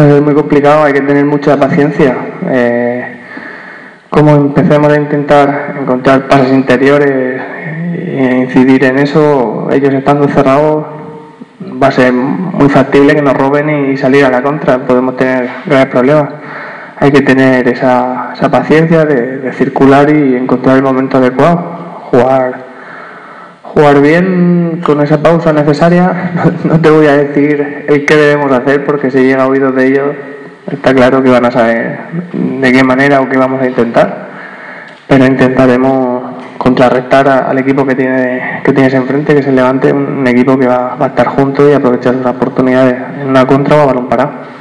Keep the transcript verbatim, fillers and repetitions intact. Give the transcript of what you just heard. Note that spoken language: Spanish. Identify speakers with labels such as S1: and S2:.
S1: Es muy complicado, hay que tener mucha paciencia. Eh, como empecemos a intentar encontrar pases interiores e incidir en eso, ellos estando cerrados, va a ser muy factible que nos roben y salir a la contra. Podemos tener graves problemas. Hay que tener esa, esa paciencia de, de circular y encontrar el momento adecuado. Jugar, jugar bien con esa pausa necesaria. No, no te voy a decir el qué debemos hacer, porque si llega a oídos de ellos, está claro que van a saber de qué manera o qué vamos a intentar. Pero intentaremos contrarrestar a, al equipo que tiene que tienes enfrente, que se levante, un equipo que va, va a estar junto y aprovechar las oportunidades en una contra o a balón parado.